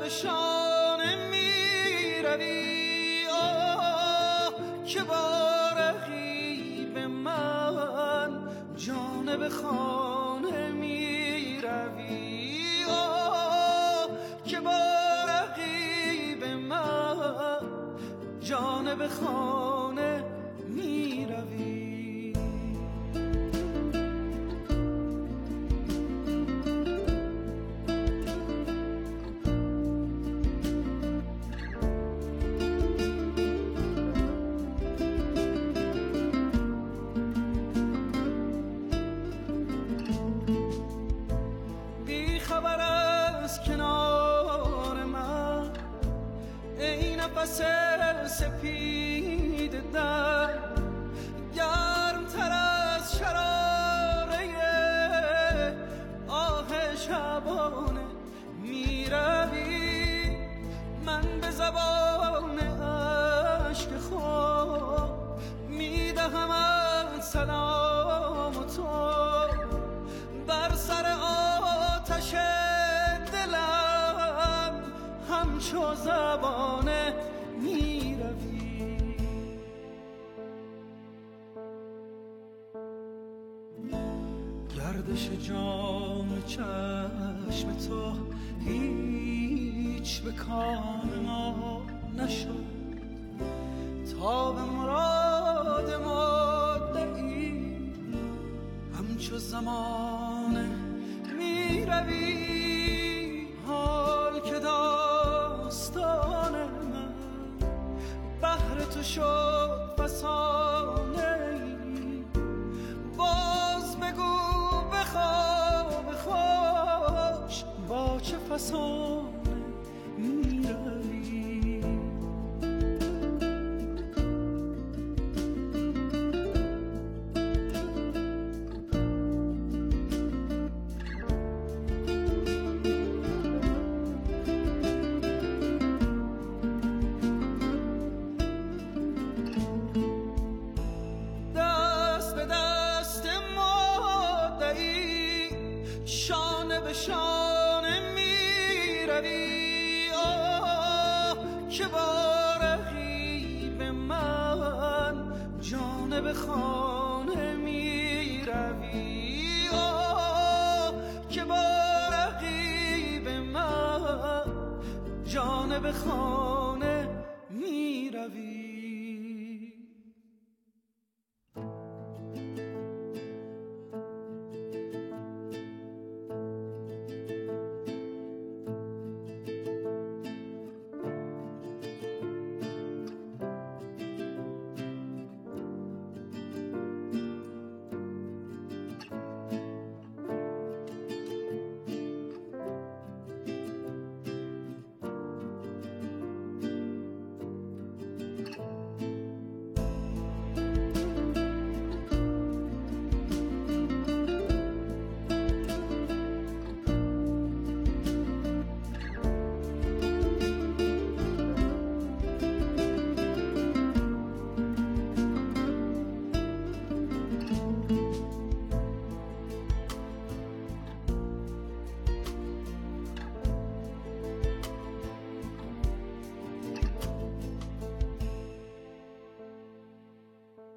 به شانه می روی، که با رقیب من جانب خانه می روی، که با رقیب من جانب خانه می روی. خبر از کنار من ای نفس سپید در، گرم تر از شراره آه شبانه می روی. من به زبان عشق خود می دهمت سلام و تو بر سر آتش دلم همچو زبانه می روی. گردش جام چشم تو هیچ به کام ما نشد، تا به مراد مدعی همچو زمانه می روی. حال که داستان من بهر تو شد فسانه ای، باز بگو به خواب خوش با چه فسانه می روی. شانه به شانه می روی، که با رقیب من جانب خانه می روی، که با رقیب من جانب خانه